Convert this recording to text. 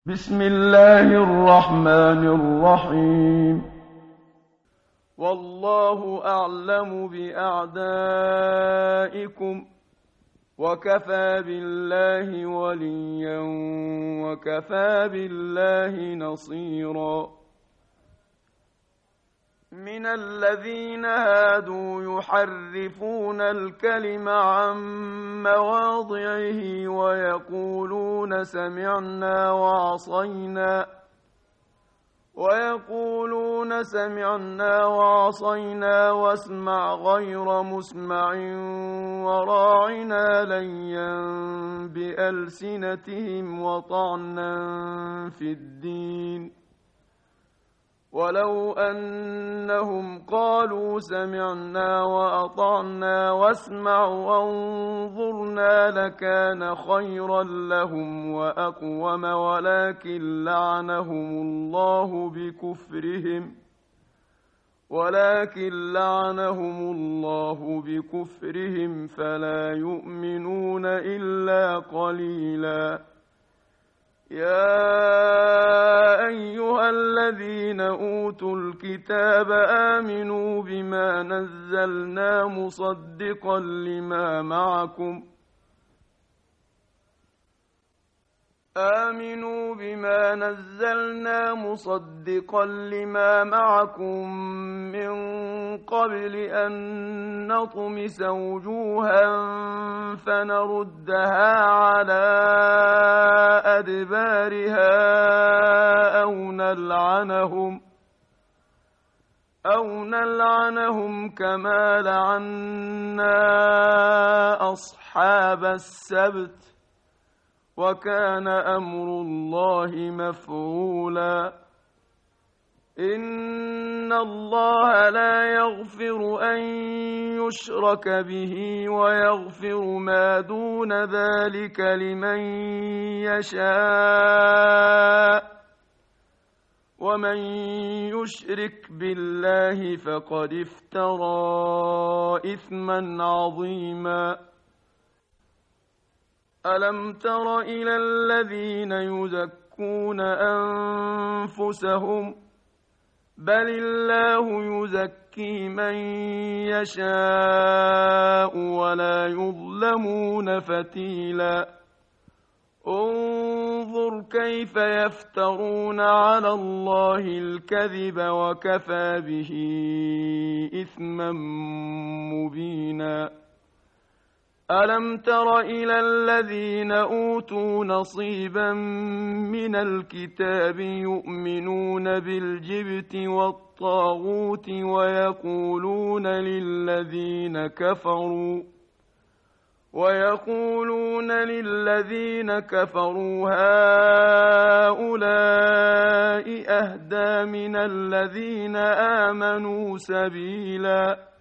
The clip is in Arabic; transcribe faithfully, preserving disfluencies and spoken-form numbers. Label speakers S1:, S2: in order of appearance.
S1: بسم الله الرحمن الرحيم. والله أعلم بأعدائكم وكفى بالله وليا وكفى بالله نصيرا. من الذين هادوا يحرفون الكلم عن مواضعه ويقولون سمعنا وعصينا ويقولون سمعنا وعصينا واسمع غير مسمع وراعنا ليا بألسنتهم وطعنا في الدين. ولو أنهم قالوا سمعنا وأطعنا واسمع وانظرنا لكان خيرا لهم وأقوم ولكن لعنهم الله بكفرهم ولكن لعنهم الله بكفرهم فلا يؤمنون إلا قليلا. يا أيها الذين أوتوا الكتاب آمنوا بما نزلنا مصدقا لما معكم آمنوا بما نزلنا مصدقا لما معكم من قبل أن نطمس وجوها فنردها على أدبارها أو نلعنهم أو نلعنهم كما لعنا أصحاب السبت وكان أمر الله مفعولا. إن الله لا يغفر أن يشرك به ويغفر ما دون ذلك لمن يشاء ومن يشرك بالله فقد افترى إثما عظيما. ألم تر إلى الذين يزكون أنفسهم بل الله يزكي من يشاء ولا يظلمون فتيلا. انظر كيف يفترون على الله الكذب وكفى به إثما مبينا. ألم تر إلى الذين أوتوا نصيبا من الكتاب يؤمنون بالجبت والطاغوت ويقولون للذين كفروا ويقولون للذين كفروا هؤلاء أهدى من الذين آمنوا سبيلا.